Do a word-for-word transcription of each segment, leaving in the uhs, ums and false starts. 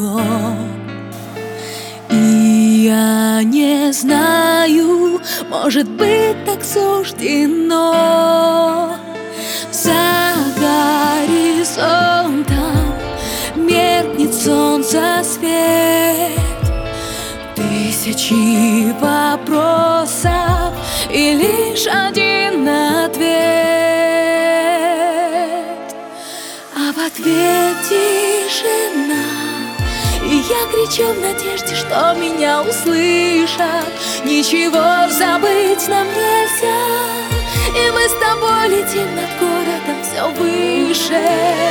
далеко. И я не знаю, может быть, так суждено. За горизонтом меркнет солнце свет, тысячи вопросов и лишь один ответ. А в ответ тишина, и я кричу в надежде, что меня услышат. Ничего забыть нам нельзя, и мы с тобой летим над городом все выше.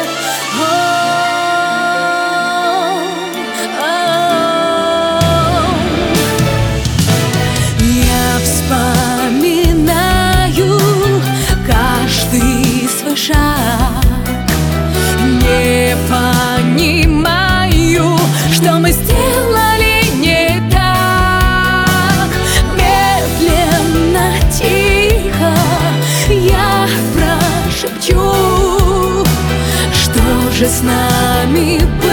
Я вспоминаю каждый свой шаг, не понимаю, что мы сделали не так. Медленно, тихо я прошепчу, что же с нами было.